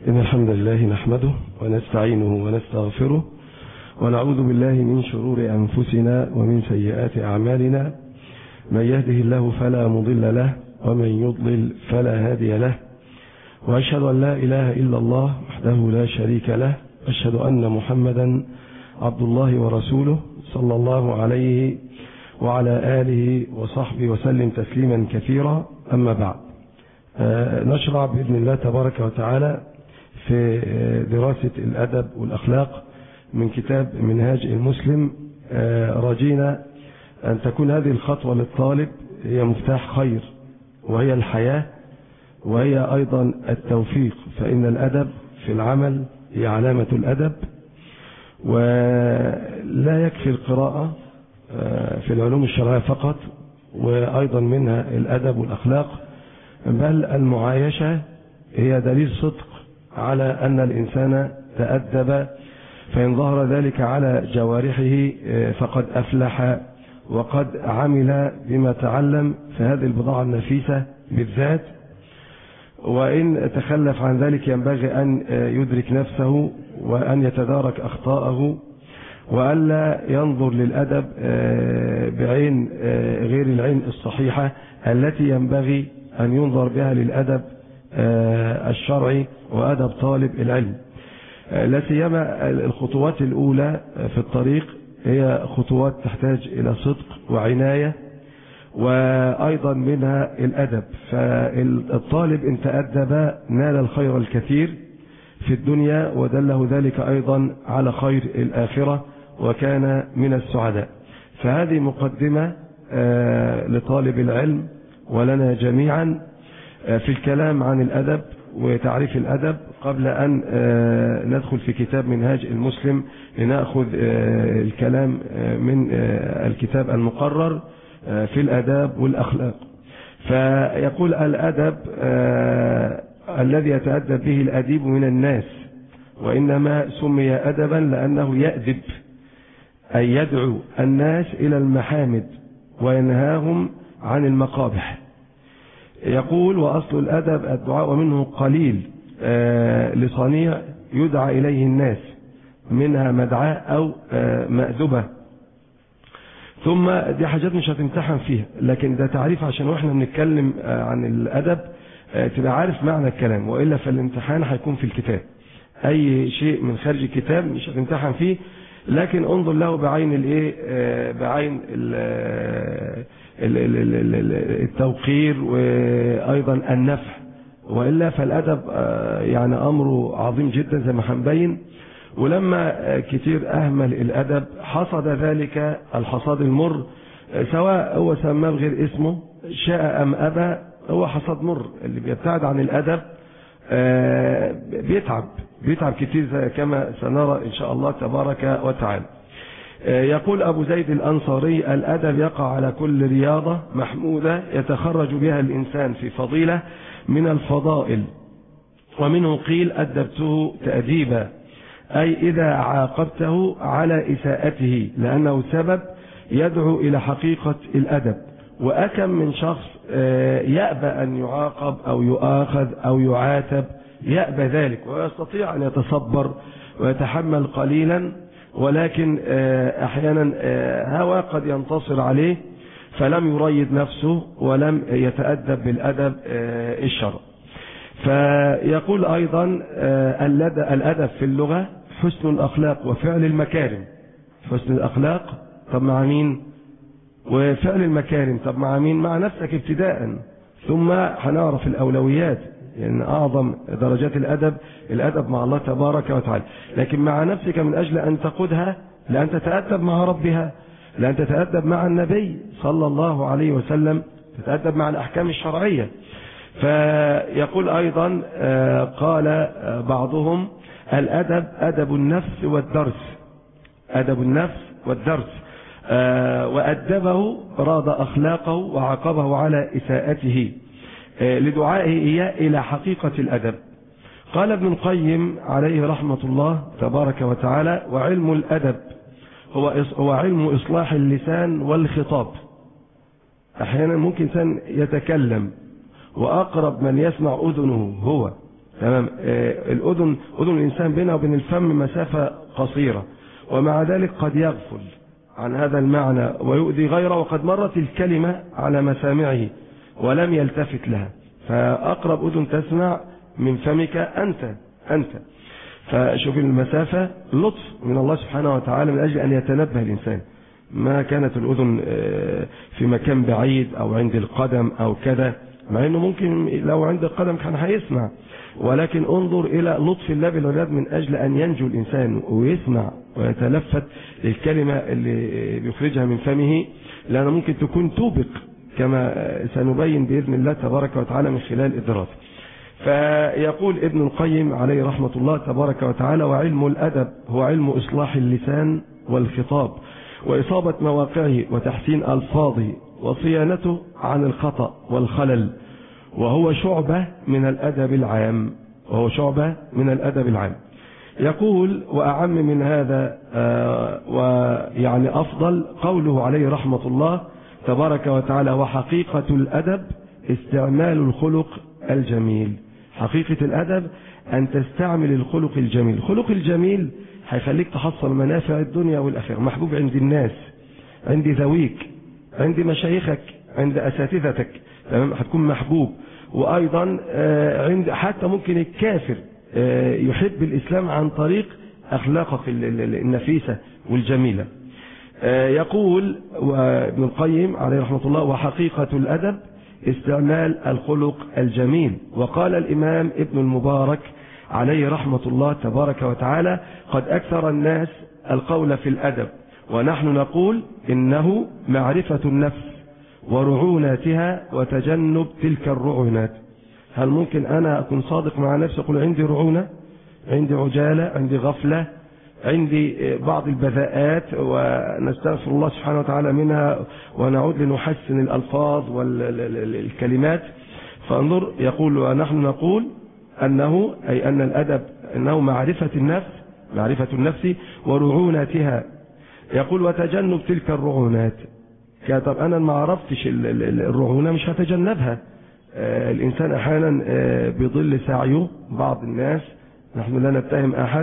إن الحمد لله نحمده ونستعينه ونستغفره ونعوذ بالله من شرور أنفسنا ومن سيئات أعمالنا. من يهده الله فلا مضل له ومن يضلل فلا هادي له، وأشهد أن لا إله إلا الله وحده لا شريك له، أشهد أن محمدا عبد الله ورسوله صلى الله عليه وعلى آله وصحبه وسلم تسليما كثيرا. أما بعد، نشرع بإذن الله تبارك وتعالى في دراسة الأدب والأخلاق من كتاب منهاج المسلم، رجينا أن تكون هذه الخطوة للطالب هي مفتاح خير، وهي الحياة، وهي أيضا التوفيق، فإن الأدب في العمل هي علامة الأدب. ولا يكفي القراءة في العلوم الشرعية فقط، وأيضا منها الأدب والأخلاق، بل المعايشة هي دليل صدق على أن الإنسان تأدب، فإن ظهر ذلك على جوارحه فقد أفلح وقد عمل بما تعلم في هذه البضاعة النفيسة بالذات. وإن تخلف عن ذلك ينبغي أن يدرك نفسه وأن يتدارك أخطاءه، وألا ينظر للأدب بعين غير العين الصحيحة التي ينبغي أن ينظر بها للأدب الشرعي وأدب طالب العلم. لا سيما الخطوات الأولى في الطريق هي خطوات تحتاج إلى صدق وعناية، وأيضا منها الأدب. فالطالب إن تأدب نال الخير الكثير في الدنيا، ودله ذلك أيضا على خير الآخرة وكان من السعداء. فهذه مقدمة لطالب العلم ولنا جميعا في الكلام عن الأدب وتعريف الأدب، قبل أن ندخل في كتاب منهاج المسلم لنأخذ الكلام من الكتاب المقرر في الأداب والأخلاق. فيقول الأدب الذي يتأدب به الأديب من الناس، وإنما سمي أدبا لأنه يأدب، أي يدعو الناس إلى المحامد وينهاهم عن المقابح. يقول وأصل الأدب الدعاء، ومنه قليل لصنيع يدعى إليه الناس، منها مدعاة أو مأدبة. ثم دي حاجات مش هتمتحن فيها، لكن ده تعريف عشان واحنا بنتكلم عن الأدب تبقى عارف معنى الكلام، وإلا فالامتحان هيكون في الكتاب. أي شيء من خارج الكتاب مش هتمتحن فيه، لكن انظر له بعين الايه، بعين التوقير وايضا النفع، والا فالادب يعني امره عظيم جدا زي ما هنبين. ولما كتير اهمل الادب حصد ذلك الحصاد المر، سواء هو سماه بغير اسمه شاء ام ابى، هو حصاد مر. اللي بيبتعد عن الادب بيتعب كتير كما سنرى إن شاء الله تبارك وتعالى. يقول أبو زيد الأنصاري: الأدب يقع على كل رياضة محمودة يتخرج بها الإنسان في فضيلة من الفضائل، ومنه قيل أدبته تأديبا، أي إذا عاقبته على إساءته، لأنه سبب يدعو إلى حقيقة الأدب. وأكم من شخص يأبى أن يعاقب أو يؤاخذ أو يعاتب، يأبى ذلك ويستطيع أن يتصبر ويتحمل قليلا، ولكن أحيانا هوى قد ينتصر عليه فلم يريد نفسه ولم يتأدب بالأدب الشرعي. فيقول أيضا الأدب في اللغة حسن الأخلاق وفعل المكارم. حسن الأخلاق طب مع مين؟ وفعل المكارم طب مع مين؟ مع نفسك ابتداء، ثم هنعرف الأولويات، لأن يعني أعظم درجات الأدب مع الله تبارك وتعالى، لكن مع نفسك من أجل أن تقودها، لأن تتأدب مع ربها، لأن تتأدب مع النبي صلى الله عليه وسلم، تتأدب مع الأحكام الشرعية. فيقول أيضا قال بعضهم: الأدب أدب النفس والدرس. أدب النفس والدرس، وأدبه راد أخلاقه وعاقبه على إساءته لدعائه إياه إلى حقيقة الأدب. قال ابن القيم عليه رحمة الله تبارك وتعالى: وعلم الأدب هو علم إصلاح اللسان والخطاب. أحيانا ممكن إنسان يتكلم وأقرب من يسمع أذنه هو تمام. الأذن، أذن الإنسان بينه وبين الفم مسافة قصيرة، ومع ذلك قد يغفل عن هذا المعنى ويؤذي غيره، وقد مرت الكلمة على مسامعه ولم يلتفت لها. فأقرب أذن تسمع من فمك أنت. فشوف المسافة لطف من الله سبحانه وتعالى من أجل أن يتنبه الإنسان. ما كانت الأذن في مكان بعيد أو عند القدم أو كذا، مع أنه ممكن لو عند القدم كان هيسمع، ولكن انظر إلى لطف الله بالعباد من أجل أن ينجو الإنسان ويسمع ويتلفت للكلمة اللي بيخرجها من فمه، لأنها ممكن تكون توبق كما سنبين بإذن الله تبارك وتعالى من خلال الدراسة. فيقول ابن القيم عليه رحمة الله تبارك وتعالى: وعلم الأدب هو علم إصلاح اللسان والخطاب وإصابة مواقعه وتحسين ألفاظه وصيانته عن الخطأ والخلل، وهو شعبة من الأدب العام. يقول: وأعم من هذا ويعني أفضل قوله عليه رحمة الله تبارك وتعالى: وحقيقة الأدب استعمال الخلق الجميل. حقيقة الأدب أن تستعمل الخلق الجميل. الخلق الجميل هيخليك تحصل منافع الدنيا والآخرة، محبوب عند الناس، عند ذويك، عند مشايخك، عند أساتذتك، تمام، هتكون محبوب. وأيضا عند حتى ممكن الكافر يحب الإسلام عن طريق أخلاقك النفيسة والجميلة. يقول ابن القيم عليه رحمة الله: وحقيقة الأدب استعمال الخلق الجميل. وقال الإمام ابن المبارك عليه رحمة الله تبارك وتعالى: قد أكثر الناس القول في الأدب، ونحن نقول إنه معرفة النفس ورعوناتها وتجنب تلك الرعونات. هل ممكن أنا أكون صادق مع نفسي أقول عندي رعونة، عندي عجالة، عندي غفلة، عندي بعض البذاءات ونستغفر الله سبحانه وتعالى منها ونعود لنحسن الألفاظ والكلمات؟ فانظر، يقول: ونحن نقول أنه أي أن الأدب أنه معرفة النفس ورعوناتها. يقول: وتجنب تلك الرعونات. طب أنا ما عرفتش الرعونة مش هتجنبها. الإنسان أحيانا بيضل سعيه، بعض الناس، نحن لا نتهم أحد،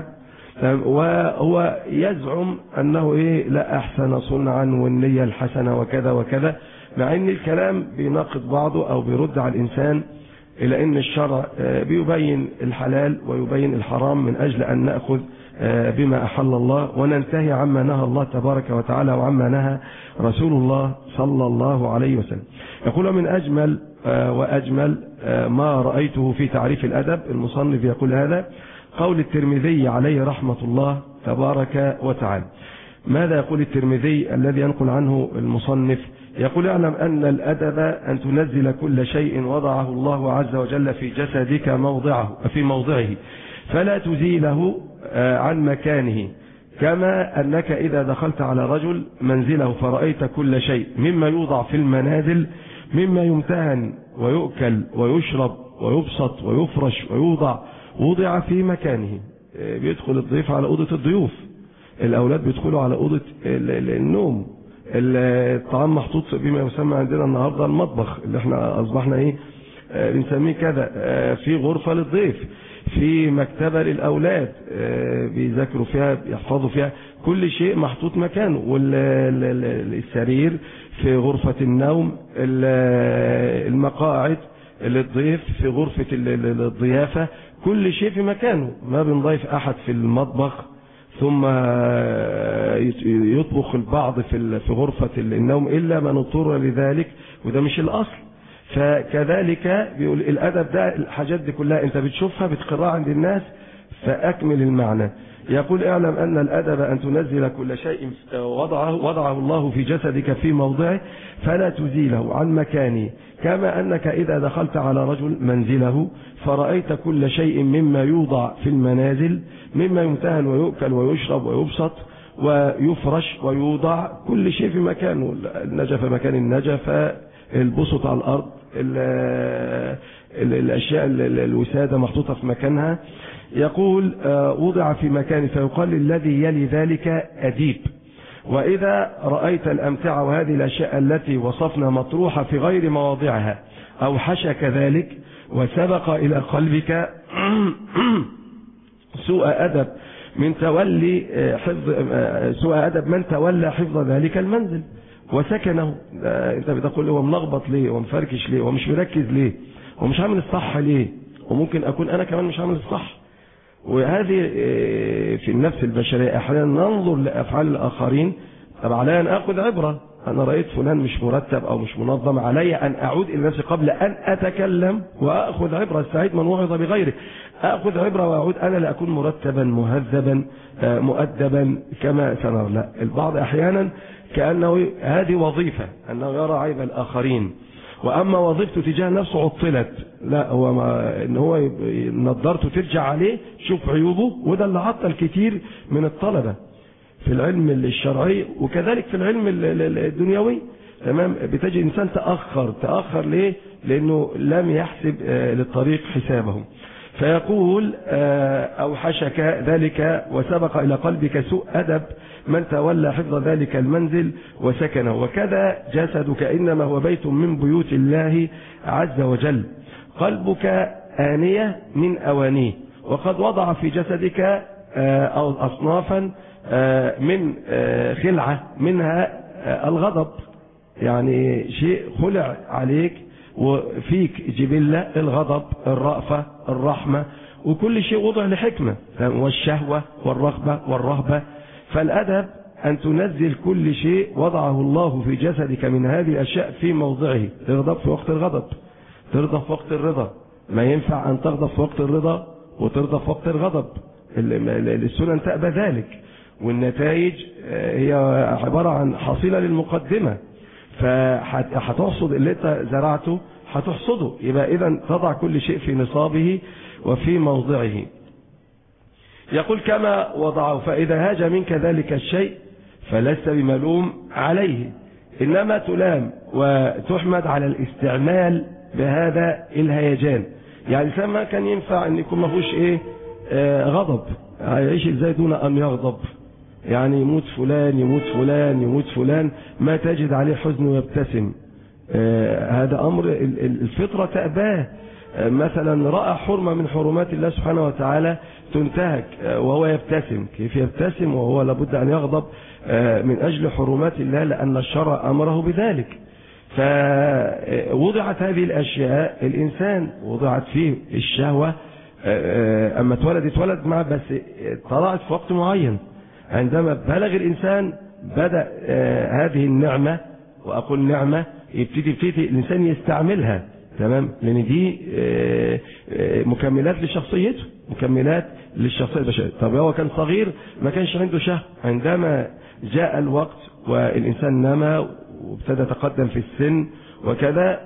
وهو يزعم أنه لا أحسن صنعا والنية الحسنة وكذا وكذا، مع أن الكلام بيناقض بعضه أو بيرد على الإنسان إلى أن الشرع بيبين الحلال ويبين الحرام من أجل أن نأخذ بما أحل الله وننتهي عما نهى الله تبارك وتعالى وعما نهى رسول الله صلى الله عليه وسلم. يقول: من أجمل وأجمل ما رأيته في تعريف الأدب، المصنف يقول هذا، قول الترمذي عليه رحمة الله تبارك وتعالى. ماذا يقول الترمذي الذي ينقل عنه المصنف؟ يقول: اعلم أن الأدب أن تنزل كل شيء وضعه الله عز وجل في جسدك في موضعه فلا تزيله عن مكانه، كما أنك إذا دخلت على رجل منزله فرأيت كل شيء مما يوضع في المنازل مما يمتهن ويؤكل ويشرب ويبسط ويفرش وضع في مكانه. بيدخل الضيف على أوضة الضيوف، الأولاد بيدخلوا على أوضة النوم، الطعام محطوط بما يسمى عندنا النهاردة المطبخ اللي احنا أصبحنا بنسميه كذا، في غرفة للضيف، في مكتبة للأولاد بيذاكروا فيها بيحفظوا فيها، كل شيء محطوط مكانه، والسرير في غرفة النوم، المقاعد للضيف في غرفة الضيافة، كل شيء في مكانه. ما بنضيف أحد في المطبخ ثم يطبخ البعض في غرفة النوم إلا من اضطر لذلك، وده مش الأصل. فكذلك بيقول الأدب ده الحاجات دي كلها أنت بتشوفها بتقرأها عند الناس، فأكمل المعنى. يقول: اعلم أن الأدب أن تنزل كل شيء وضعه الله في جسدك في موضعه فلا تزيله عن مكانه، كما أنك إذا دخلت على رجل منزله فرأيت كل شيء مما يوضع في المنازل مما يمتهن ويؤكل ويشرب ويبسط ويفرش ويوضع، كل شيء في مكانه، النجفة مكان النجفة، البسط على الأرض، الأشياء الوسادة محطوطة في مكانها. يقول: وضع في مكانه، فيقال للذي يلي ذلك أديب. وإذا رأيت الأمتعة وهذه الأشياء التي وصفنا مطروحة في غير مواضعها أوحشك ذلك وسبق إلى قلبك سوء أدب من تولي سوء أدب من تولى حفظ ذلك المنزل وسكنه. انت بتقول هو ملخبط ليه ومفركش ليه ومش مركز ليه ومش عامل الصح ليه، وممكن أكون أنا كمان مش عامل الصح. وهذه في النفس البشرية أحيانا ننظر لأفعال الآخرين، طب علي أن أخذ عبرة، أنا رأيت فلان مش مرتب أو مش منظم، علي أن أعود إلى نفسي قبل أن أتكلم وأخذ عبرة. استعيد من وعظ بغيره، أخذ عبرة وأعود أنا لأكون مرتبا مهذبا مؤدبا كما سنرى. لا، البعض أحيانا كأنه هذه وظيفة أنه يرى عيب الآخرين، وأما وظيفته تجاه نفسه عطلت. لا، هو إن هو نظرته ترجع عليه شوف عيوبه، وده اللي عطل كتير من الطلبة في العلم الشرعي وكذلك في العلم الدنيوي. تمام، بتجد إنسان تأخر ليه؟ لأنه لم يحسب للطريق حسابه. فيقول أوحشك ذلك وسبق إلى قلبك سوء أدب من تولى حفظ ذلك المنزل وسكنه، وكذا جسدك إنما هو بيت من بيوت الله عز وجل، قلبك آنية من أوانيه، وقد وضع في جسدك أو أصنافا من خلعة منها الغضب، يعني شيء خلع عليك وفيك جبلة الغضب الرأفة الرحمة، وكل شيء وضع لحكمة، والشهوة والرغبة والرهبة. فالأدب أن تنزل كل شيء وضعه الله في جسدك من هذه الأشياء في موضعه. تغضب في وقت الغضب، ترضى في وقت الرضا، ما ينفع أن تغضب في وقت الرضا وترضى في وقت الغضب، السنن تأبى ذلك، والنتائج هي عبارة عن حصيلة للمقدمة، فهتحصد اللي انت زرعته هتحصده. يبقى إذن تضع كل شيء في نصابه وفي موضعه. يقول كما وضعه، فإذا هاج منك ذلك الشيء فلست بملوم عليه، إنما تلام وتحمد على الاستعمال بهذا الهيجان. يعني الإنسان ما كان ينفع أن يكون ما فيهوش غضب، هيعيش إزاي دون أن يغضب؟ يعني يموت فلان يموت فلان يموت فلان ما تجد عليه حزن ويبتسم، هذا أمر الفطرة تأباه. مثلا رأى حرمة من حرمات الله سبحانه وتعالى تنتهك وهو يبتسم، كيف يبتسم وهو لابد أن يغضب من أجل حرمات الله لأن الشرع أمره بذلك؟ فوضعت هذه الأشياء، الإنسان وضعت فيه الشهوة، أما اتولد معه بس طلعت في وقت معين، عندما بلغ الإنسان بدأ هذه النعمة، وأقول نعمة يبتدي الإنسان يستعملها. تمام، لأن دي مكملات لشخصيته، مكملات للشخصية البشرية. طب هو كان صغير ما كانش عنده شهوة، عندما جاء الوقت والإنسان نما وابتدى يتقدم في السن وكذا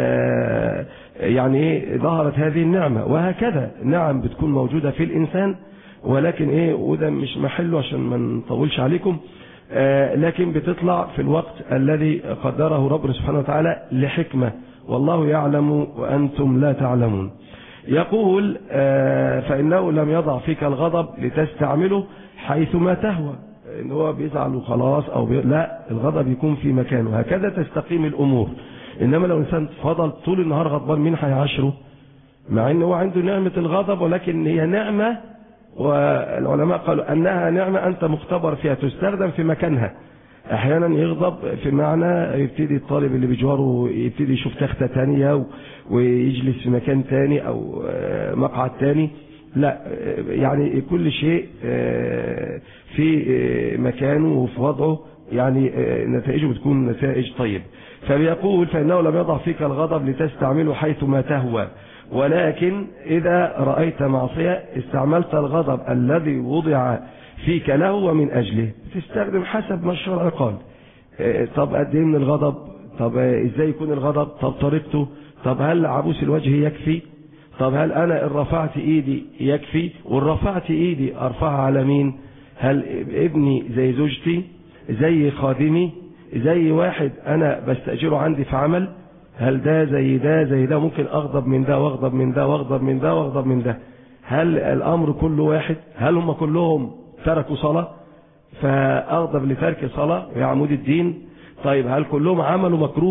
يعني ظهرت هذه النعمة. وهكذا نعم بتكون موجودة في الإنسان، ولكن وده مش محله عشان ما نطولش عليكم، لكن بتطلع في الوقت الذي قدره ربنا سبحانه وتعالى لحكمة، والله يعلم وأنتم لا تعلمون. يقول فإنه لم يضع فيك الغضب لتستعمله حيثما تهوى، إن هو بيزعل وخلاص لا، الغضب يكون في مكانه، هكذا تستقيم الأمور. إنما لو إنسان فضل طول النهار غضبان مين هيعاشره؟ مع إنه هو عنده نعمة الغضب، ولكن هي نعمة، والعلماء قالوا أنها نعمة أنت مختبر فيها، تستخدم في مكانها. أحيانا يغضب في معنى يبتدي الطالب اللي بجواره يبتدي يشوف تختة تانية ويجلس في مكان تاني أو مقعد تاني، لا، يعني كل شيء في مكانه وفي وضعه، يعني نتائجه بتكون نتائج طيب. فبيقول فإنه لم يضع فيك الغضب لتستعمله حيثما تهوى، ولكن إذا رأيت معصية استعملت الغضب الذي وضع فيك له ومن أجله، تستخدم حسب ما الشرع قال. طب قد ايه من الغضب؟ طب ازاي يكون الغضب؟ طب طريقته؟ طب هل عبوس الوجه يكفي؟ طب هل أنا إن رفعت إيدي يكفي؟ وإن رفعت إيدي أرفعها على مين؟ هل ابني زي زوجتي زي خادمي زي واحد أنا بستأجره عندي في عمل؟ هل ده زي ده زي ده؟ ممكن أغضب من ده وأغضب من ده وأغضب من ده وأغضب من ده. هل الأمر كله واحد؟ هل هم كلهم تركوا صلاة فأغضب لترك صلاة يا عمود الدين؟ طيب هل كلهم عملوا مكروه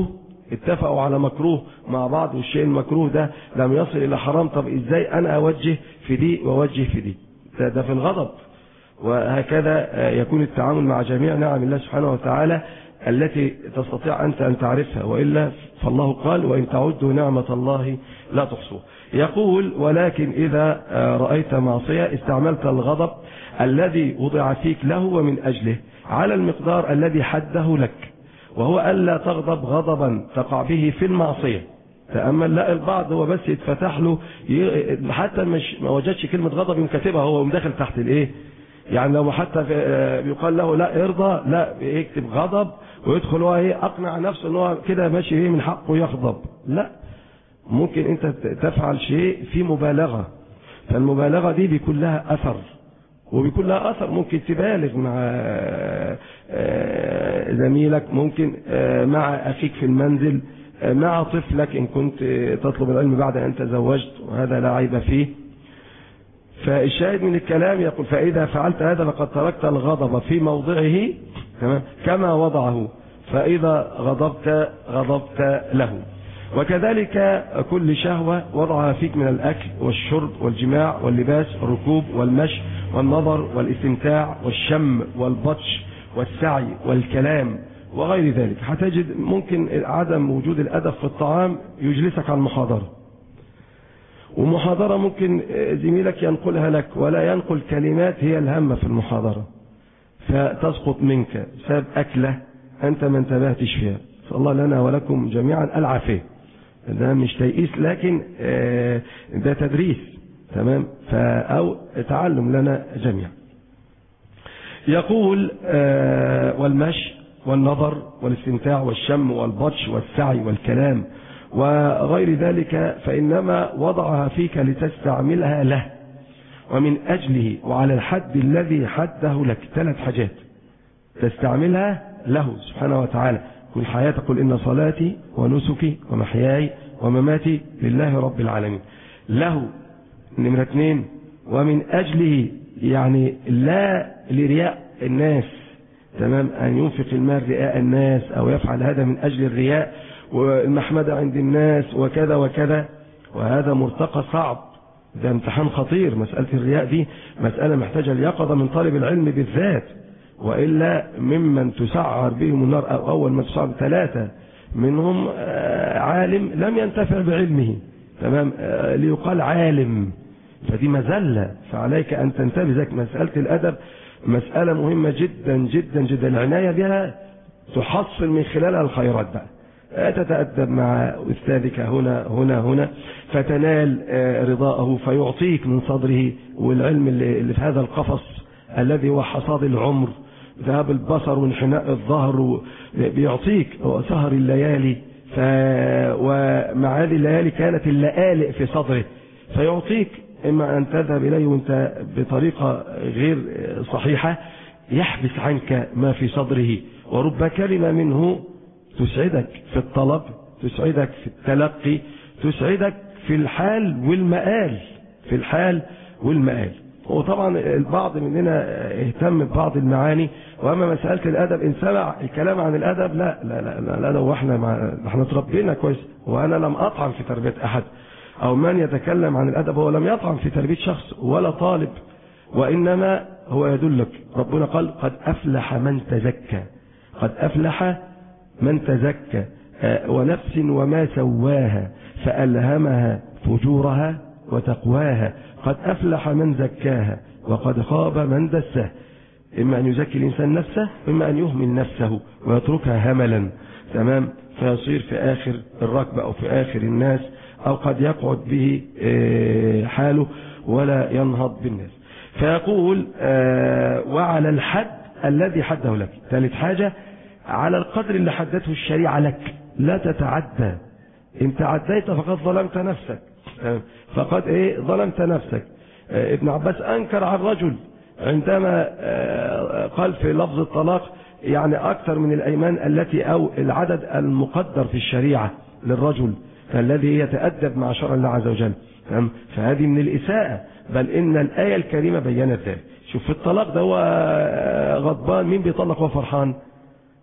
اتفقوا على مكروه مع بعض، والشيء المكروه ده لم يصل إلى حرام، طب إزاي أنا أوجه في دي وأوجه في دي؟ ده في الغضب. وهكذا يكون التعامل مع جميع نعم الله سبحانه وتعالى التي تستطيع أنت أن تعرفها، وإلا فالله قال وإن تعدوا نعمة الله لا تحصوها. يقول ولكن إذا رأيت معصية استعملت الغضب الذي وضع فيك له ومن أجله على المقدار الذي حده لك، وهو ألا تغضب غضبا تقع به في المعصية. تأمل، لا البعض هو بس يتفتح له حتى ما وجدش كلمة غضب يكتبها هو مداخل تحت الايه، يعني لو حتى بيقال له لا ارضى، لا يكتب غضب ويدخل هو اقنع نفسه ان هو كده ماشي من حقه يغضب. لا، ممكن انت تفعل شيء في مبالغة، فالمبالغة دي بيكون لها اثر، وبيكون لها اثر ممكن تبالغ مع زميلك، ممكن مع اخيك في المنزل، مع طفلك ان كنت تطلب العلم بعد ان تزوجت، وهذا لا عيب فيه. فالشاهد من الكلام يقول فإذا فعلت هذا فقد تركت الغضب في موضعه كما وضعه، فإذا غضبت له. وكذلك كل شهوة وضعها فيك من الأكل والشرب والجماع واللباس والركوب والمشي والنظر والاستمتاع والشم والبطش والسعي والكلام وغير ذلك. هتجد ممكن عدم وجود الأدب في الطعام يجلسك على المحاضرة، ومحاضرة ممكن زميلك ينقلها لك ولا ينقل كلمات هي الهامة في المحاضرة، فتسقط منك بسبب أكلة أنت ما انتبهتش فيها. صلى الله لنا ولكم جميعا العافية. ده مش تيئيس، لكن ده تدريس، تمام، أو تعلم لنا جميعا. يقول والمشي والنظر والاستمتاع والشم والبطش والسعي والكلام وغير ذلك فإنما وضعها فيك لتستعملها له ومن أجله وعلى الحد الذي حده لك. 3 حاجات تستعملها له سبحانه وتعالى. كل حياة تقول إن صلاتي ونسكي ومحياي ومماتي لله رب العالمين. له نمرة 2 ومن أجله، يعني لا لرياء الناس، تمام، أن ينفق المال رئاء الناس أو يفعل هذا من أجل الرياء والمحمدة عند الناس وكذا وكذا، وهذا مرتقى صعب، ده امتحان خطير. مسألة الرياء دي مسألة محتاجة اليقظة من طالب العلم بالذات، وإلا ممن تسعر بهم النار أو أول من تسعر 3 منهم عالم لم ينتفع بعلمه، تمام، ليقال عالم، فدي مزلة، فعليك أن تنتبه. ذلك مسألة الأدب مسألة مهمة جدا جدا جدا، العناية بها تحصل من خلالها الخيرات بقى. تتأدب مع أستاذك هنا فتنال رضاءه فيعطيك من صدره، والعلم اللي في هذا القفص الذي هو حصاد العمر، ذهاب البصر وانحناء الظهر، بيعطيك سهر الليالي، ومع هذه الليالي كانت اللآلئ في صدره، فيعطيك إما أن تذهب إليه وانت بطريقة غير صحيحة يحبس عنك ما في صدره، ورب كلمة منه تسعدك في الطلب، تسعدك في التلقي، تسعدك في الحال والمآل، في الحال والمآل. وطبعا البعض مننا اهتم ببعض المعاني، واما مسألة الادب ان سمع الكلام عن الادب لا لا لا لا, لا واحنا تربينا كويس، وانا لم اطعن في تربية احد، او من يتكلم عن الادب هو لم يطعن في تربية شخص ولا طالب، وانما هو يدلك. ربنا قال قد افلح من تزكى، قد افلح من تزكى ونفس وما سواها فألهمها فجورها وتقواها، قد أفلح من زكاها وقد خاب من دساها. إما أن يزكي الإنسان نفسه، إما أن يهمل نفسه ويتركها هملا، تمام، فيصير في آخر الركبة أو في آخر الناس، أو قد يقعد به حاله ولا ينهض بالناس. فيقول وعلى الحد الذي حده لك. 3 حاجة على القدر اللي حدته الشريعة لك، لا تتعدى. إن تعديت فقد ظلمت نفسك، فقد ظلمت نفسك. ابن عباس أنكر على الرجل عندما قال في لفظ الطلاق يعني أكثر من الأيمان التي أو العدد المقدر في الشريعة للرجل، فالذي يتأدب مع شرع الله عز وجل، فهذه من الإساءة، بل إن الآية الكريمة بيّنت ذلك. شوف في الطلاق ده هو غضبان، مين بيطلق وهو فرحان؟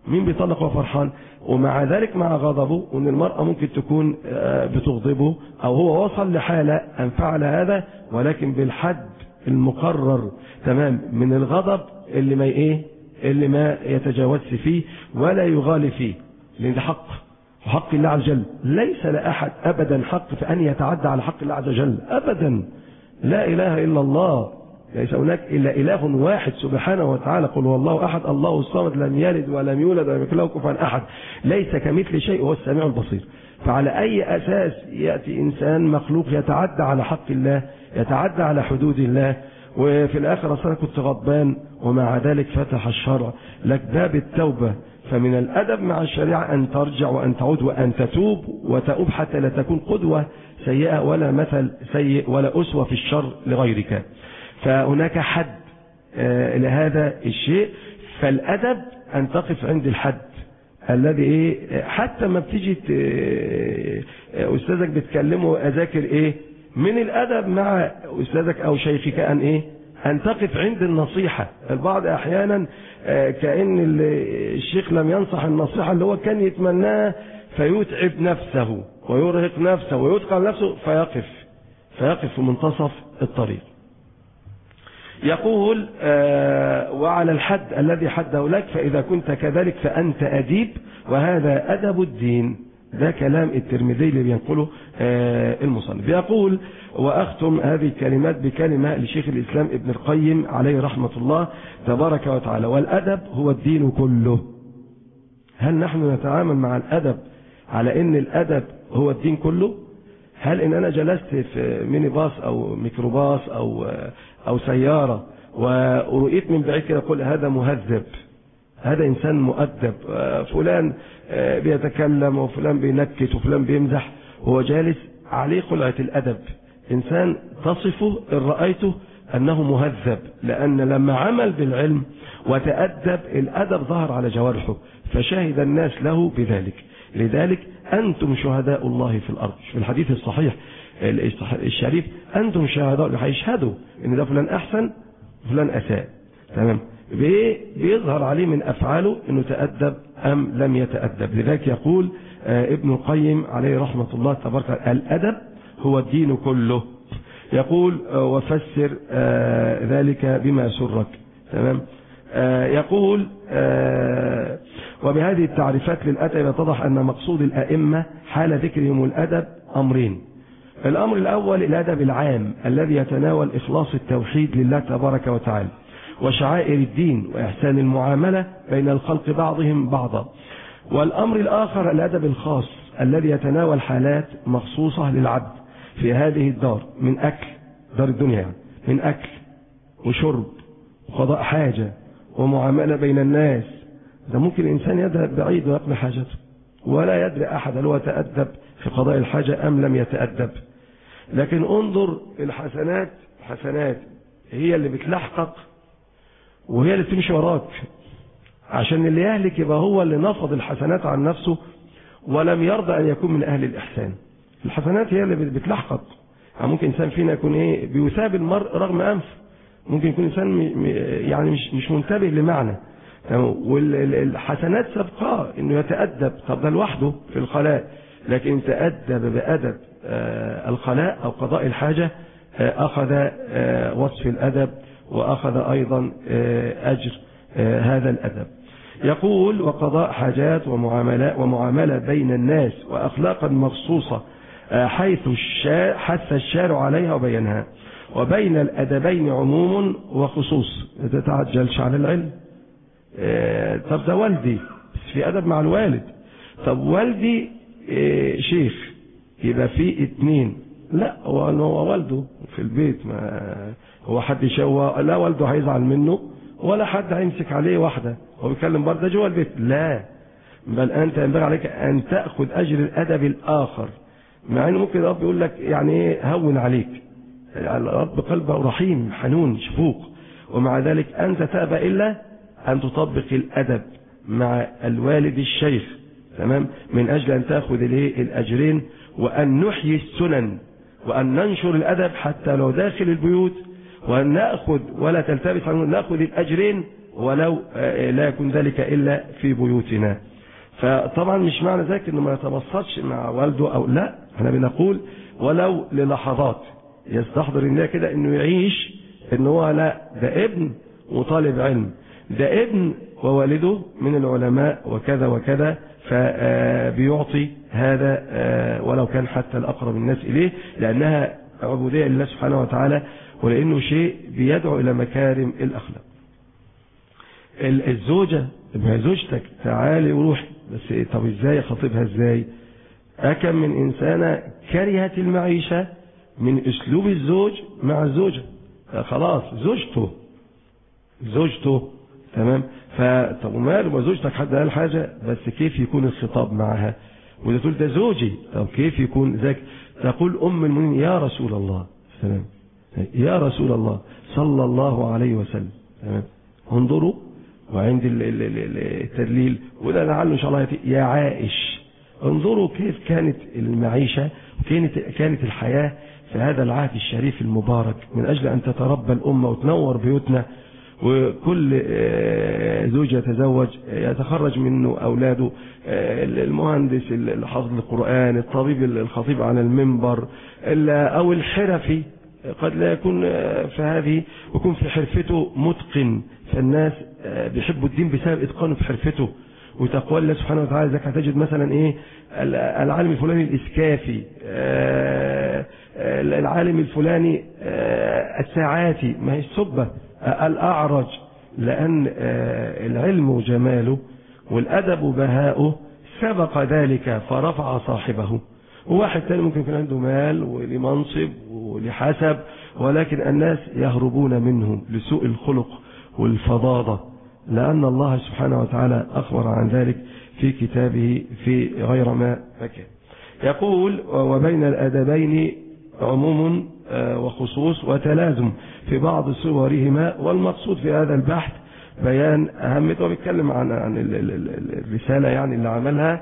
مين بيطلق وهو فرحان؟ ومع ذلك مع غضبه، وان المرأة ممكن تكون بتغضبه او هو وصل لحالة ان فعل هذا ولكن بالحد المقرر تمام من الغضب اللي ما يتجاوزش فيه ولا يغالي فيه، لان ده حق الله عز وجل. ليس لأحد ابدا حق في ان يتعدى على حق الله عز وجل ابدا. لا اله الا الله، ليس هناك الا اله واحد سبحانه وتعالى. قل هو الله احد الله الصمد لم يلد ولم يولد ولم يكن له كفوا احد، ليس كمثل شيء وهو السميع البصير. فعلى اي اساس ياتي انسان مخلوق يتعدى على حق الله، يتعدى على حدود الله؟ وفي الاخر اصلا كنت غضبان ومع ذلك فتح الشرع لك باب التوبه. فمن الادب مع الشريعه ان ترجع وان تعود وان تتوب وتؤب حتى لا تكون قدوه سيئه ولا مثل سيء ولا اسوه في الشر لغيرك. فهناك حد لهذا الشيء، فالادب ان تقف عند الحد الذي حتى ما بتيجي استاذك بتكلمه اذاكر من الادب مع استاذك او شيخك ان تقف عند النصيحه. البعض احيانا كأن الشيخ لم ينصح النصيحه اللي هو كان يتمناها، فيتعب نفسه ويرهق نفسه ويتقن نفسه فيقف في منتصف الطريق. يقول وعلى الحد الذي حده لك، فإذا كنت كذلك فأنت أديب وهذا أدب الدين. ده كلام الترمذي اللي بينقله المصنف. يقول وأختم هذه الكلمات بكلمة لشيخ الإسلام ابن القيم عليه رحمة الله تبارك وتعالى: والأدب هو الدين كله. هل نحن نتعامل مع الأدب على إن الأدب هو الدين كله؟ هل إن أنا جلست في ميني باص أو ميكروباص أو سيارة ورؤيت من بعيد كده أقول هذا مهذب، هذا إنسان مؤدب، فلان بيتكلم وفلان بينكت وفلان بيمزح وهو جالس عليه قلعة الأدب، إنسان تصفه إن رأيته أنه مهذب، لأن لما عمل بالعلم وتأدب الأدب ظهر على جوارحه فشهد الناس له بذلك. لذلك أنتم شهداء الله في الأرض. في الحديث الصحيح الشريف أنتم شهداء، هيشهدوا إن ده فلان أحسن فلان أساء. تمام؟ بيظهر عليه من أفعاله إنه تأدب أم لم يتأدب. لذلك يقول ابن القيم عليه رحمة الله تبارك الأدب هو الدين كله. يقول وفسر ذلك بما سرك. تمام؟ يقول وبهذه التعريفات للأدب يتضح أن مقصود الأئمة حال ذكرهم الأدب أمرين. الأمر الأول الأدب العام الذي يتناول إخلاص التوحيد لله تبارك وتعالى وشعائر الدين وإحسان المعاملة بين الخلق بعضهم بعضا. والأمر الآخر الأدب الخاص الذي يتناول حالات مخصوصة للعبد في هذه الدار من أكل، دار الدنيا يعني، من أكل وشرب وقضاء حاجة ومعاملة بين الناس. ده ممكن الإنسان يذهب بعيد ويقضي حاجته ولا يدري أحد هل هو تأدب في قضاء الحاجة أم لم يتأدب. لكن انظر الحسنات، حسنات هي اللي بتلحقك وهي اللي بتمشي وراك، عشان اللي يهلك يبقى هو اللي نفض الحسنات عن نفسه ولم يرضى أن يكون من أهل الإحسان. الحسنات هي اللي بتلحقك. يعني ممكن إنسان فينا يكون بيثاب المرء رغم أنف، ممكن يكون إنسان يعني مش منتبه لمعنى، والحسنات سبقاه إنه يتأدب. طب ده لوحده في الخلاء، لكن تأدب بأدب الخلاء أو قضاء الحاجة أخذ وصف الأدب وأخذ أيضا أجر هذا الأدب. يقول وقضاء حاجات ومعاملة بين الناس وأخلاقا مخصوصة حيث حث الشارع عليها وبينها، وبين الأدبين عموم وخصوص. ما تتعجلش على العلم. طب ده والدي في أدب مع الوالد، طب والدي شيخ يبقى في اتنين، لا هو والده في البيت، ما هو حد يشوه، لا والده هيزعل منه ولا حد هيمسك عليه واحدة هو بيتكلم برضه جوه البيت، لا، بل أنت ينبغي عليك أن تأخذ أجر الأدب الآخر. مع أنه ممكن الأب يقول لك يعني هون عليك، الأب قلبه رحيم حنون شفوق، ومع ذلك أنت تأبى إلا أن تطبق الأدب مع الوالد الشيخ، تمام، من أجل أن تأخذ الأجرين، وأن نحيي السنن وأن ننشر الأدب حتى لو داخل البيوت، وأن نأخذ ولا تلتبس عنه، نأخذ الأجرين ولو لا يكون ذلك إلا في بيوتنا. فطبعا مش معنى ذلك انه ما يتبسطش مع والده او لا، احنا بنقول ولو للحظات يستحضر النية كده انه يعيش ان هو لا ده ابن وطالب علم، ده ابن ووالده من العلماء وكذا وكذا، فبيعطي هذا ولو كان حتى الأقرب الناس إليه، لأنها عبودية لله سبحانه وتعالى، ولأنه شيء بيدعو إلى مكارم الأخلاق. الزوجة زوجتك تعالي وروحي، بس طب ازاي خطيبها ازاي؟ أكم من إنسانة كرهت المعيشة من أسلوب الزوج مع الزوجة، خلاص زوجته تمام. فطب وماله زوجتك حد قال حاجة، بس كيف يكون الخطاب معها؟ وإذا تقول ده زوجي، طب كيف يكون ذاك؟ تقول أم المؤمنين يا رسول الله تمام، يا رسول الله صلى الله عليه وسلم تمام. انظروا وعند التدليل وده لعله إن شاء الله يا عائش، انظروا كيف كانت المعيشة، كانت الحياة في هذا العهد الشريف المبارك، من أجل أن تتربى الأمة وتنور بيوتنا، وكل زوج يتزوج يتخرج منه أولاده، المهندس اللي حافظ القرآن، الطبيب الخطيب على المنبر، أو الحرفي قد لا يكون في هذه ويكون في حرفته متقن، فالناس بيحبوا الدين بسبب إتقانه في حرفته وتقوى الله سبحانه وتعالى. ذلك هتجد مثلا ايه العالم الفلاني الإسكافي، العالم الفلاني الساعاتي، ما هي السبة، الأعرج، لأن العلم وجماله والأدب وبهاؤه سبق ذلك فرفع صاحبه. وواحد تاني ممكن يكون عنده مال ولمنصب ولحسب، ولكن الناس يهربون منه لسوء الخلق والفظاظة، لأن الله سبحانه وتعالى أخبر عن ذلك في كتابه في غير ما مكان. يقول وبين الأدبين عموم وخصوص وتلازم في بعض صورهما، والمقصود في هذا البحث بيان أهميته، وبيتكلم عن الرسالة يعني اللي عملها.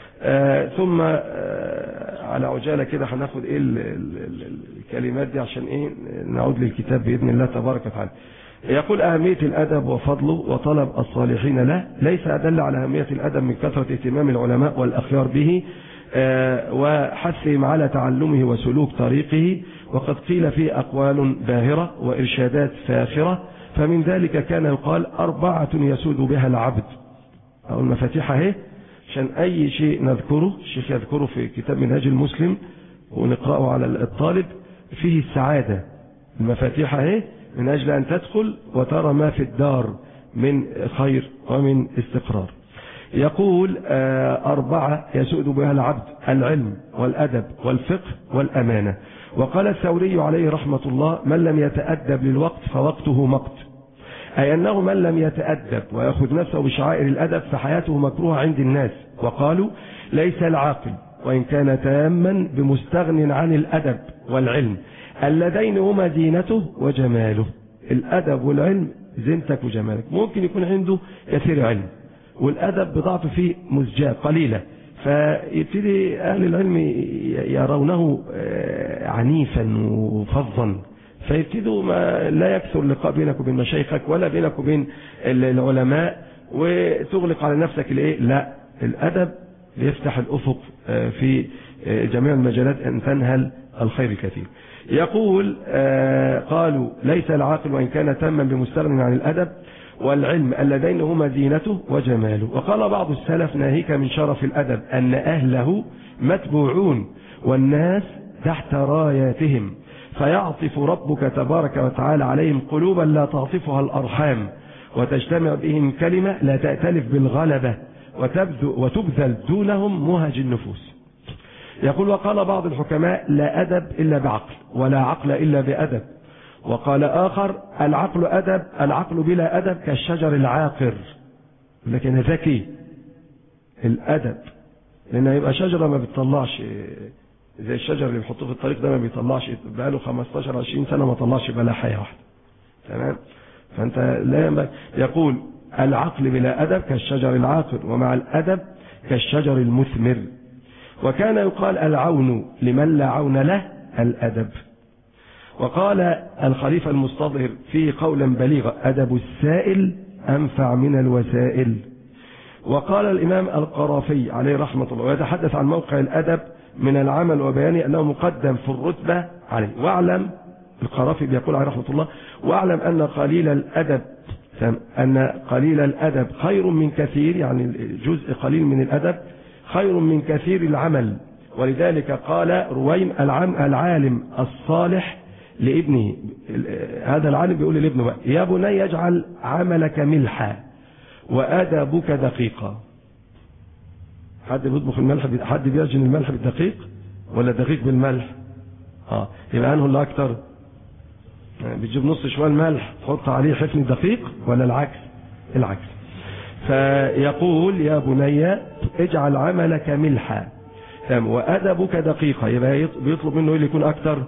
ثم على عجالة كده هناخد ايه الكلمات دي عشان ايه نعود للكتاب بإذن الله تبارك وتعالى. يقول أهمية الأدب وفضله وطلب الصالحين له، ليس أدل على أهمية الأدب من كثرة اهتمام العلماء والأخيار به وحثهم على تعلمه وسلوك طريقه، وقد قيل فيه أقوال باهرة وإرشادات فاخرة، فمن ذلك كان يقال 4 يسود بها العبد، أو المفاتيح اهي، عشان أي شيء نذكره الشيخ يذكره في كتاب منهاج المسلم ونقرأه على الطالب فيه السعادة. المفاتيح اهي من أجل أن تدخل وترى ما في الدار من خير ومن استقرار. يقول 4 يسود بها العبد: العلم والأدب والفقه والأمانة. وقال الثوري عليه رحمة الله: من لم يتأدب للوقت فوقته مقت، أي أنه من لم يتأدب ويأخذ نفسه بشعائر الأدب فحياته مكروهة عند الناس. وقالوا: ليس العاقل وإن كان تاما بمستغن عن الأدب والعلم، اللذين هما زينته وجماله. الأدب والعلم زينتك وجمالك. ممكن يكون عنده كثير علم والأدب بضعف فيه مزجاة قليلة، فيبتدي أهل العلم يرونه عنيفا وفظا، فيبتدوا ما لا يكثر اللقاء بينك وبين مشايخك ولا بينك وبين العلماء، وتغلق على نفسك الايه. لا، الأدب يفتح الأفق في جميع المجالات أن تنهل الخير الكثير. يقول قالوا: ليس العاقل وإن كان تاما بمستغن عن الأدب والعلم، اللذين هما زينته وجماله. وقال بعض السلف: ناهيك من شرف الأدب أن أهله متبوعون والناس تحت راياتهم، فيعطف ربك تبارك وتعالى عليهم قلوبا لا تعطفها الأرحام، وتجتمع بهم كلمة لا تأتلف بالغلبة، وتبذل دونهم مهج النفوس. يقول: وقال بعض الحكماء: لا أدب إلا بعقل، ولا عقل إلا بأدب. وقال آخر: العقل بلا أدب كالشجر العاقر. لكن ذكي الأدب، لأنه يبقى شجرة ما بتطلعش زي الشجر اللي بيحطوه في الطريق ده، ما بيطلعش، بقاله 15-20 سنة ما طلعش بلا حياة واحدة. تمام؟ فأنت لا يقول: العقل بلا أدب كالشجر العاقر، ومع الأدب كالشجر المثمر. وكان يقال: العون لمن لا عون له الأدب. وقال الخليفة المستظهر فيه قولا بليغا: أدب السائل أنفع من الوسائل. وقال الإمام القرافي عليه رحمة الله ويتحدث عن موقع الأدب من العمل وبيانه أنه مقدم في الرتبة عليه. واعلم، القرافي بيقول عليه رحمة الله: واعلم أن قليل الأدب خير من كثير، يعني جزء قليل من الأدب خير من كثير العمل. ولذلك قال رويم: العالم الصالح لابنه، هذا العالم بيقول لابنه بقى: يا بني اجعل عملك ملحا وأدبك دقيقا. حد بيطبخ الملح، حد بيرجن الملح بالدقيق ولا دقيق بالملح؟ يبقى انه اللي اكتر؟ بتجيب نص شويه الملح تحط عليه حفن دقيق ولا العكس؟ العكس. فيقول: يا بني اجعل عملك ملحا وأدبك دقيقا. يبقى بيطلب منه اللي يكون اكتر.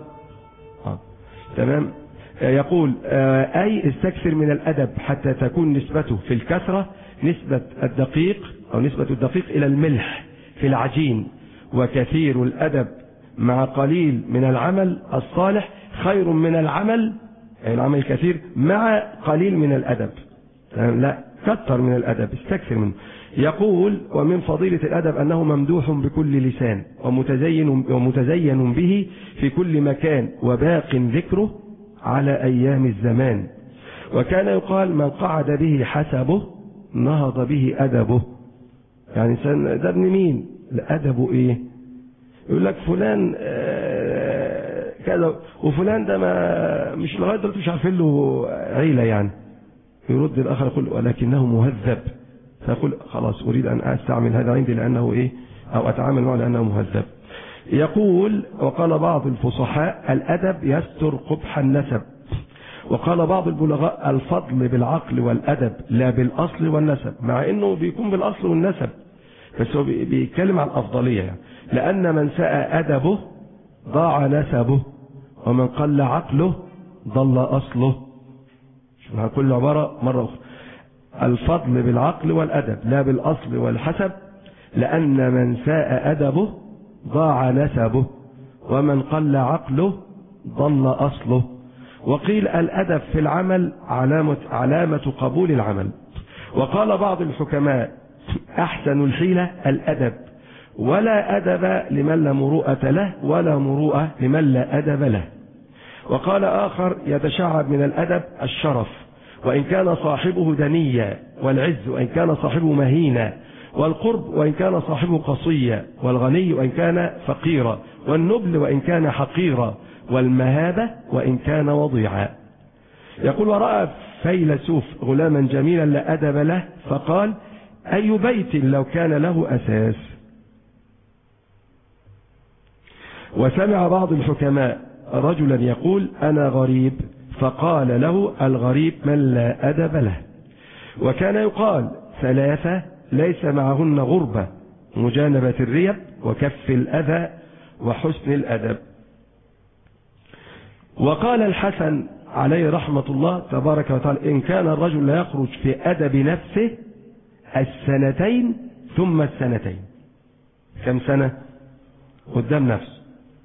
تمام. يقول: أي استكثر من الأدب حتى تكون نسبته في الكثرة نسبة الدقيق إلى الملح في العجين. وكثير الأدب مع قليل من العمل الصالح خير من العمل الكثير مع قليل من الأدب. لا، كثر من الأدب، استكثر منه. يقول: ومن فضيلة الأدب أنه ممدوح بكل لسان ومتزين به في كل مكان وباق ذكره على أيام الزمان. وكان يقال: من قعد به حسبه نهض به أدبه. يعني ده ابن مين؟ لأدبه إيه؟ يقول لك فلان كذا وفلان ده ما مش لغاية دلوقتي مش عارفين له عيلة، يعني يرد الآخر يقول: ولكنه مهذب. فيقول: خلاص أريد أن أستعمل هذا عندي لأنه إيه، أو أتعامل معه لأنه مهذب. يقول: وقال بعض الفصحاء: الأدب يستر قبح النسب. وقال بعض البلغاء: الفضل بالعقل والأدب لا بالأصل والنسب. مع أنه بيكون بالأصل والنسب، بس هو بيتكلم عن الأفضلية، يعني لأن من ساء أدبه ضاع نسبه ومن قل عقله ضل أصله. شوفها كل عبارة مرة أخرى: الفضل بالعقل والأدب لا بالأصل والحسب، لأن من ساء أدبه ضاع نسبه ومن قل عقله ضل أصله. وقيل: الأدب في العمل علامة قبول العمل. وقال بعض الحكماء: أحسن الحيلة الأدب، ولا أدب لمن لا مروءة له ولا مروءة لمن لا أدب له. وقال آخر: يتشعب من الأدب الشرف وإن كان صاحبه دنيا، والعز وإن كان صاحبه مهينا، والقرب وإن كان صاحبه قصيا، والغني وإن كان فقيرا، والنبل وإن كان حقيرا، والمهابة وإن كان وضيعا. يقول: ورأى فيلسوف غلاما جميلا لا أدب له فقال: أي بيت لو كان له أساس. وسمع بعض الحكماء رجلا يقول: أنا غريب، فقال له: الغريب من لا أدب له. وكان يقال: ثلاثة ليس معهن غربة: مجانبة الريب وكف الأذى وحسن الأدب. وقال الحسن عليه رحمة الله تبارك وتعالى: إن كان الرجل لا يخرج في أدب نفسه السنتين ثم السنتين. كم سنة قدام نفسه؟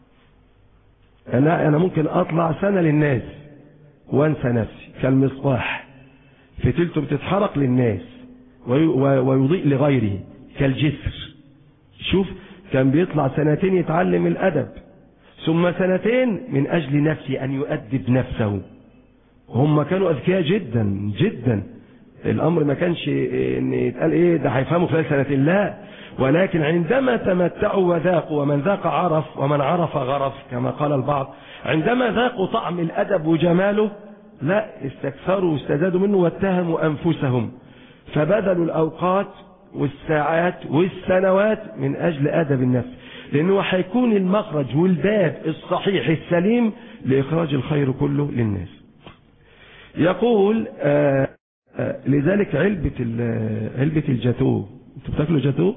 أنا ممكن أطلع سنة للناس وانسى نفسي، كالمصباح فتلته بتتحرق للناس ويضيء لغيره كالجسر. شوف، كان بيطلع سنتين يتعلم الأدب، ثم سنتين من أجل نفسه أن يؤدب نفسه. هم كانوا أذكياء جدا جدا. الأمر ما كانش إن يتقال إيه ده هيفهموا خلال سنتين، لا، ولكن عندما تمتعوا وذاقوا، ومن ذاق عرف ومن عرف غرف كما قال البعض، عندما ذاقوا طعم الأدب وجماله لا استكثروا واستزادوا منه واتهموا أنفسهم، فبذلوا الأوقات والساعات والسنوات من أجل أدب النفس، لأنه هيكون المخرج والباب الصحيح السليم لإخراج الخير كله للناس. يقول لذلك علبة الجاتو. انتوا بتاكلوا جاتو؟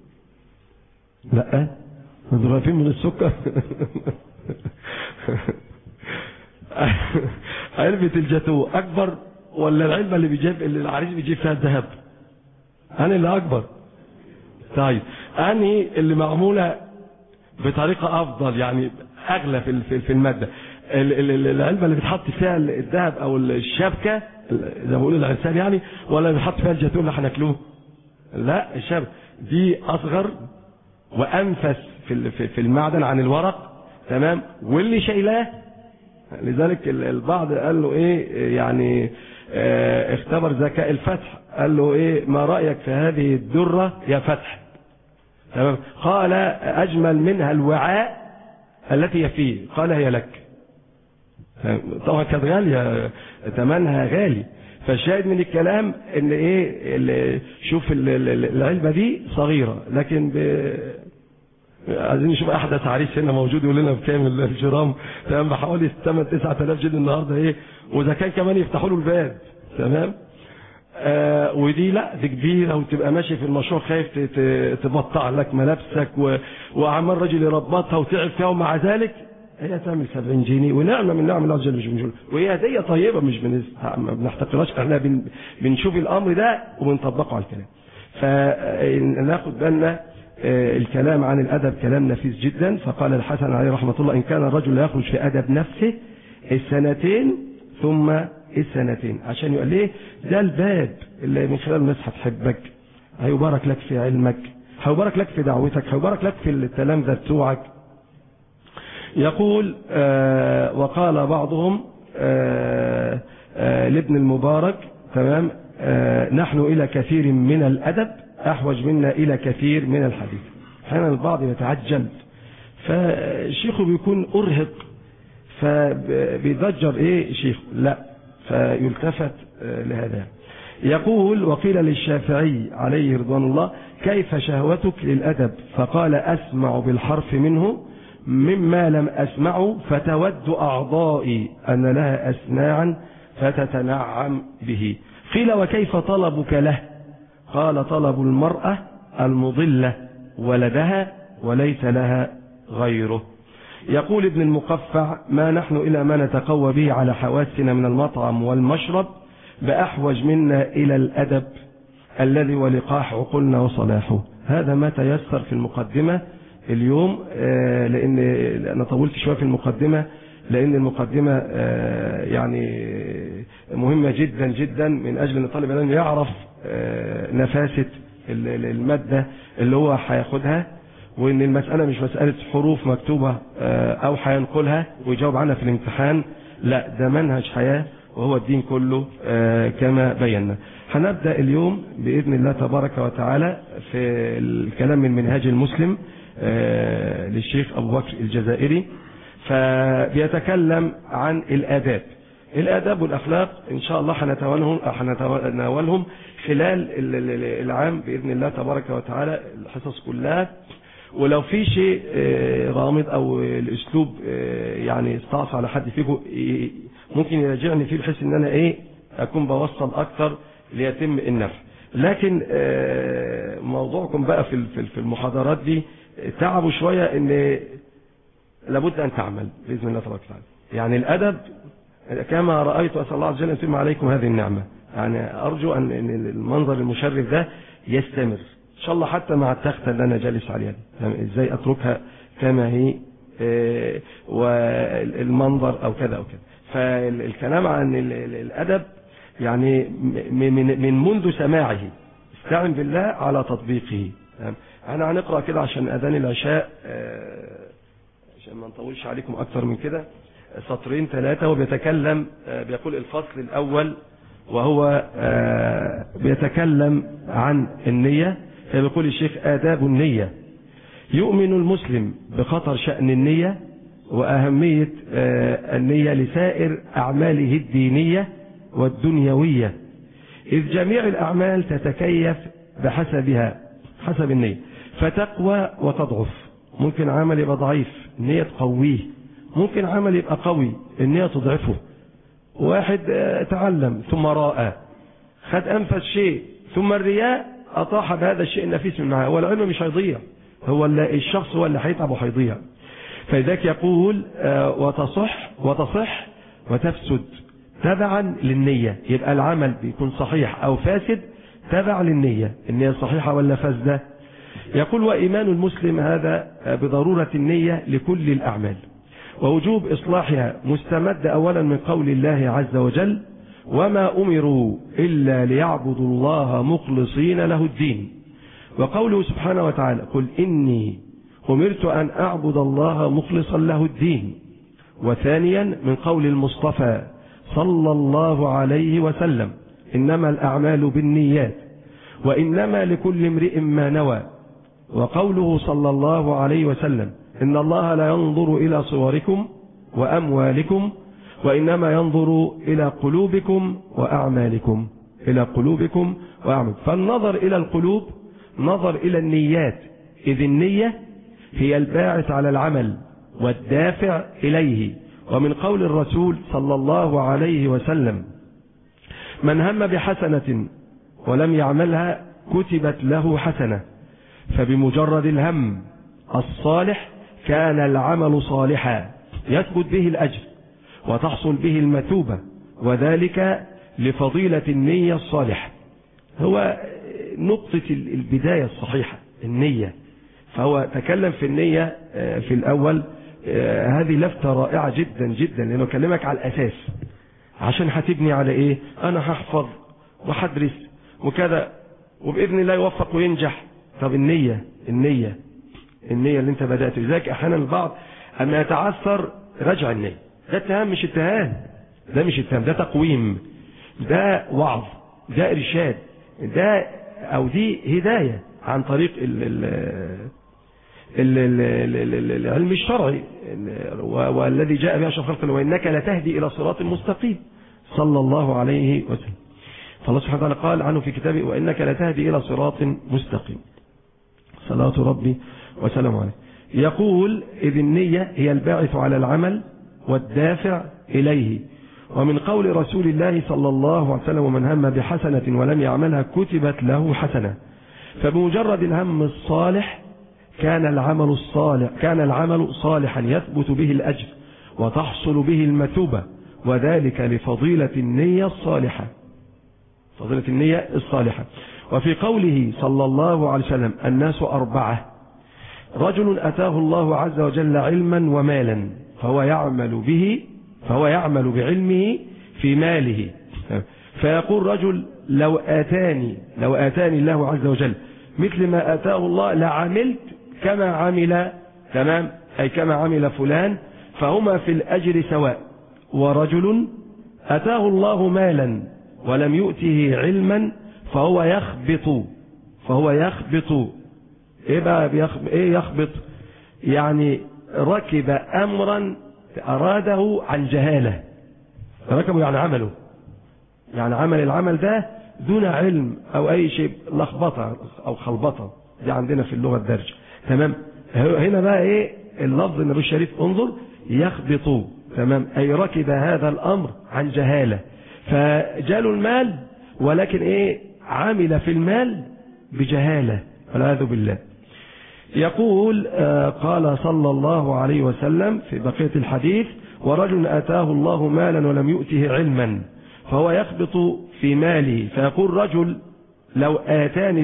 لا، انتوا خايفين من السكر. علبة الجاتو أكبر ولا العلبة اللي العريس بيجيب فيها الذهب؟ أنا اللي أكبر. طيب أني اللي معمولة بطريقة أفضل، يعني أغلى في المادة، العلبة اللي بتحط فيها الذهب او الشبكة زي ما بيقولوا العرسان يعني، ولا اللي بيحط فيها الجاتون اللي هناكلوه؟ لا، الشبكة دي اصغر وانفس في المعدن عن الورق، تمام. واللي شايلاه، لذلك البعض قال له ايه يعني اختبر ذكاء الفتح، قال له ايه ما رأيك في هذه الدرة يا فتح؟ تمام. قال اجمل منها الوعاء التي هي فيه، قال هي لك. طبعا كانت غالية، ثمنها غالي. فالشاهد من الكلام ان ايه، شوف العلبة دي صغيرة، لكن عايزين نشوف احدث عريس هنا موجود يقول لنا بكام الجرام، تمام، بحوالي 8-9,000 جنيه النهارده ايه، واذا كان كمان يفتحوا له الباب، تمام. ودي لا، دي كبيره، وتبقى ماشي في المشروع خايف تبطع لك ملابسك وعمال راجل يربطها وتعب فيها، ومع ذلك هي تعمل 70 جنيه، ونعمه من نعم الله جل مش بنقول، وهي هديه طيبه مش ما بنحتقرهاش، احنا بنشوف الامر ده وبنطبقه على الكلام. فناخد بالنا الكلام عن الأدب كلام نفيس جدا. فقال الحسن عليه رحمة الله: إن كان الرجل لا يخرج في أدب نفسه السنتين ثم السنتين، عشان يقول ليه ده الباب اللي من خلال الناس هتحبك، هيبارك لك في علمك، هيبارك لك في دعوتك، هيبارك لك في التلامذة بتوعك. يقول وقال بعضهم لابن المبارك، تمام، نحن إلى كثير من الأدب أحوج منا إلى كثير من الحديث. أحيانا البعض يتعجل، فشيخه بيكون أرهق فبيضجر إيه شيخه، لا، فيلتفت لهذا. يقول وقيل للشافعي عليه رضوان الله: كيف شهوتك للأدب؟ فقال: أسمع بالحرف منه مما لم أسمعه، فتود أعضائي أن لها أسماعا فتتنعم به. قيل وكيف طلبك له؟ قال: طلب المرأة المضلة ولدها وليس لها غيره. يقول ابن المقفع: ما نحن إلى ما نتقوى به على حواسنا من المطعم والمشرب بأحوج منا إلى الأدب الذي ولقاح عقولنا وصلاحه. هذا ما تيسر في المقدمة اليوم، لأن أنا طولت شوية في المقدمة، لأن المقدمة يعني مهمة جدا جدا، من أجل أن طالب العلم يعرف نفاسة المادة اللي هو هياخدها، وان المسألة مش مسألة حروف مكتوبة او هينقلها ويجاوب عنها في الامتحان، لا، ده منهج حياة وهو الدين كله كما بينا. هنبدأ اليوم بإذن الله تبارك وتعالى في الكلام من منهاج المسلم للشيخ أبو بكر الجزائري، فبيتكلم عن الآداب والأخلاق. إن شاء الله هنتناولهم خلال العام بإذن الله تبارك وتعالى، الحصص كلها. ولو في شيء غامض أو الأسلوب يعني استعصى على حد فيكم ممكن يراجعني فيه، بحيث إن أنا أكون بوصل أكتر ليتم النفع. لكن موضوعكم بقى في المحاضرات دي تعبوا شوية، إن لابد أن تعمل بإذن الله تبارك وتعالى. يعني الأدب كما رأيت، أسأل الله عز وجل أن يتم عليكم هذه النعمة. يعني أرجو أن المنظر المشرف ده يستمر إن شاء الله، حتى مع التختة اللي أنا جالس عليها دي، إزاي أتركها كما هي، والمنظر أو كذا أو كذا. فالكلام عن الأدب يعني من منذ سماعه، استعن بالله على تطبيقه. أنا هنقرأ كده عشان أذان العشاء، عشان ما نطولش عليكم أكثر من كده، 2-3. وبيتكلم بيقول الفصل الأول، وهو بيتكلم عن النية. فبيقول الشيخ: آداب النية. يؤمن المسلم بخطر شأن النية وأهمية النية لسائر أعماله الدينية والدنيوية، إذ جميع الأعمال تتكيف بحسبها، حسب النية، فتقوى وتضعف. ممكن عمل يبقى ضعيف، النية تقويه، ممكن عمل يبقى قوي، النية تضعفه. واحد تعلم ثم رأى، خد أنفس شيء، ثم الرياء أطاح بهذا الشيء النفيس من معاه، والعلم مش هيضيع، هو الشخص هو اللي هيتعب وهيضيع. فلذلك يقول وتصح وتفسد تبعا للنية. يبقى العمل بيكون صحيح أو فاسد تبع للنية، النية صحيحة ولا فاسدة. يقول: وإيمان المسلم هذا بضرورة النية لكل الأعمال، ووجوب إصلاحها مستمد أولا من قول الله عز وجل: وما أمروا إلا ليعبدوا الله مخلصين له الدين، وقوله سبحانه وتعالى: قل إني أمرت أن أعبد الله مخلصا له الدين. وثانيا من قول المصطفى صلى الله عليه وسلم: إنما الأعمال بالنيات وإنما لكل امرئ ما نوى. وقوله صلى الله عليه وسلم: إن الله لا ينظر إلى صوركم وأموالكم وإنما ينظر إلى قلوبكم وأعمالكم. إلى قلوبكم وأعمالكم. فالنظر إلى القلوب نظر إلى النيات، إذ النية هي الباعث على العمل والدافع إليه. ومن قول الرسول صلى الله عليه وسلم: من هم بحسنة ولم يعملها كتبت له حسنة، فبمجرد الهم الصالح كان العمل صالحا يثبت به الأجر وتحصل به المثوبة، وذلك لفضيلة النية الصالحة. هو نقطة البداية الصحيحة النية، فهو تكلم في النية في الأول. هذه لفتة رائعة جدا جدا، لأنه كلمك على الأساس عشان هتبني على إيه. أنا هحفظ وحدرس وكذا وبإذن الله يوفق وينجح. طب النية اللي انت بدأت بذلك. أحيانا البعض أما يتعثر رجع النية. ده اتهام مش اتهام، ده تقويم، ده وعظ، ده إرشاد، ده أو دي هداية عن طريق العلم الشرعي، والذي جاء به أشرف خلق الله: وإنك لتهدي إلى صراط مستقيم، صلى الله عليه وسلم. فالله سبحانه وتعالى قال عنه في كتابه: وإنك لتهدي إلى صراط مستقيم، صلاة ربي وسلامه عليه. يقول: إذ النية هي الباعث على العمل والدافع إليه. ومن قول رسول الله صلى الله عليه وسلم: ومن هم بحسنة ولم يعملها كتبت له حسنة، فبمجرد الهم الصالح كان العمل صالحا يثبت به الأجر وتحصل به المثوبة، وذلك لفضيلة النية الصالحة. وفي قوله صلى الله عليه وسلم: الناس أربعة: رجل أتاه الله عز وجل علما ومالا فهو يعمل بعلمه في ماله، فيقول رجل: لو آتاني الله عز وجل مثل ما آتاه الله لعملت كما عمل، تمام، أي كما عمل فلان، فهما في الأجر سواء. ورجل أتاه الله مالا ولم يؤته علما فهو يخبط. ايه بقى يخبط؟ يعني ركب امرا اراده عن جهالة، ركبه يعني عمله، يعني عمل العمل ده دون علم او اي شيء، لخبطه او خلبطه، دي عندنا في اللغة الدارجة، تمام. هنا بقى ايه اللفظ النبي الشريف؟ انظر: يخبط، تمام، اي ركب هذا الامر عن جهالة، فجاله المال ولكن ايه عمل في المال بجهالة والعياذ بالله. يقول قال صلى الله عليه وسلم في بقية الحديث: ورجل أتاه الله مالا ولم يؤته علما فهو يخبط في ماله، فيقول رجل: لو آتاني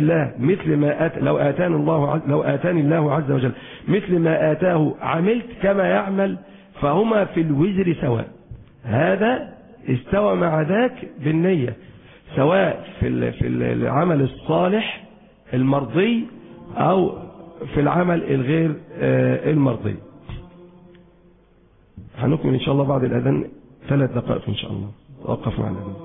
الله عز وجل مثل ما آتاه عملت كما يعمل، فهما في الوزر سواء. هذا استوى مع ذاك بالنية، سواء في العمل الصالح المرضي أو في العمل الغير المرضي. هنكمل إن شاء الله بعد الأذان 3 دقائق إن شاء الله. وقف مع الأذان.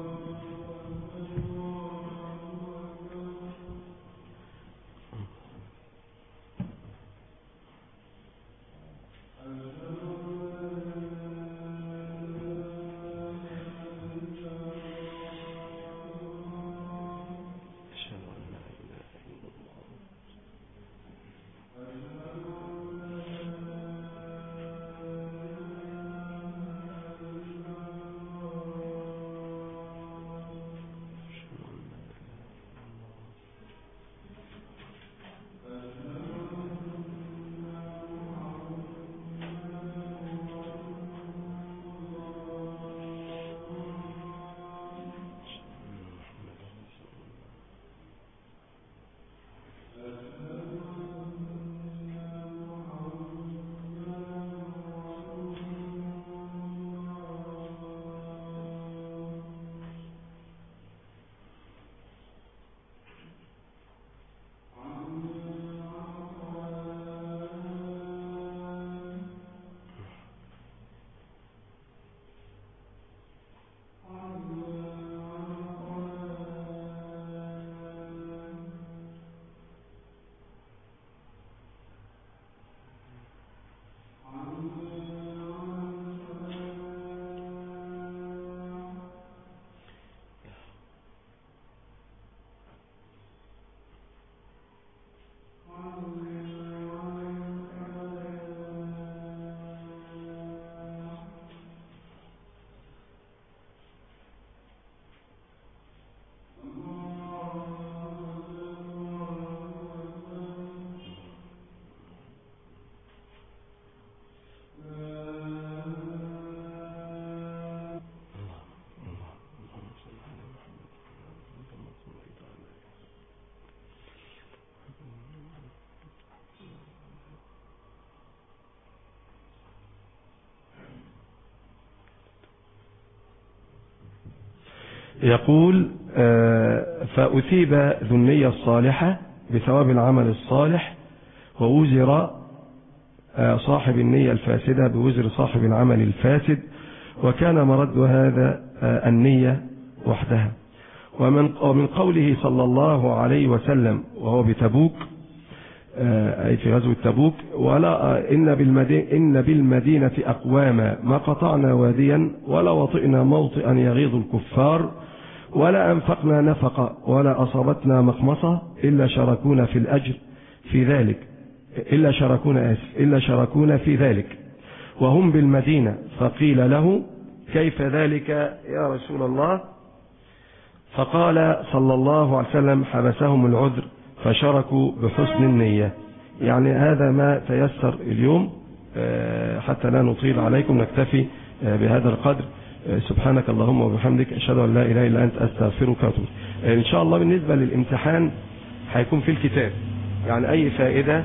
يقول فأثيب ذو النية الصالحة بثواب العمل الصالح، ووزر صاحب النية الفاسدة بوزر صاحب العمل الفاسد، وكان مرد هذا النية وحدها. ومن قوله صلى الله عليه وسلم وهو بتبوك، أي في غزوة تبوك: ولا إن بالمدينة أقواما ما قطعنا واديا ولا وطئنا موطئا يغيظ الكفار ولا أنفقنا نفقة ولا أصابتنا مخمصة إلا شاركونا في الأجر في ذلك، إلا شاركونا في ذلك وهم بالمدينة. فقيل له: كيف ذلك يا رسول الله؟ فقال صلى الله عليه وسلم: حبسهم العذر فشركوا بحسن النية. يعني هذا ما تيسر اليوم، حتى لا نطيل عليكم، نكتفي بهذا القدر. سبحانك اللهم وبحمدك، أشهد أن لا إله إلا أنت، أستغفرك وأتوب. إن شاء الله بالنسبة للامتحان هيكون في الكتاب، يعني أي فائدة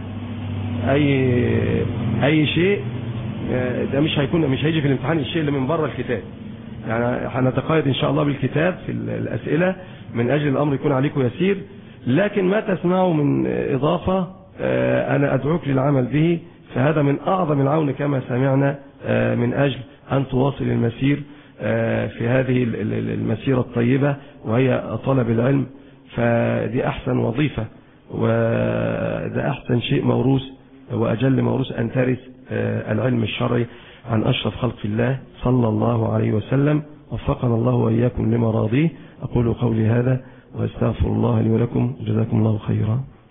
أي شيء ده مش هيجي في الامتحان الشيء اللي من بره الكتاب. يعني هنتقيد إن شاء الله بالكتاب في الأسئلة من أجل الأمر يكون عليكم يسير، لكن ما تسمعوا من إضافة أنا أدعوك للعمل به، فهذا من أعظم العون كما سمعنا من أجل أن تواصل المسير في هذه المسيرة الطيبة وهي طلب العلم. فدي أحسن وظيفة وده أحسن شيء موروث وأجل موروث أن ترث العلم الشرعي عن أشرف خلق الله صلى الله عليه وسلم. وفقنا الله وإياكم لما راضيه. أقول قولي هذا وأستغفر الله لي ولكم، جزاكم الله خيرا.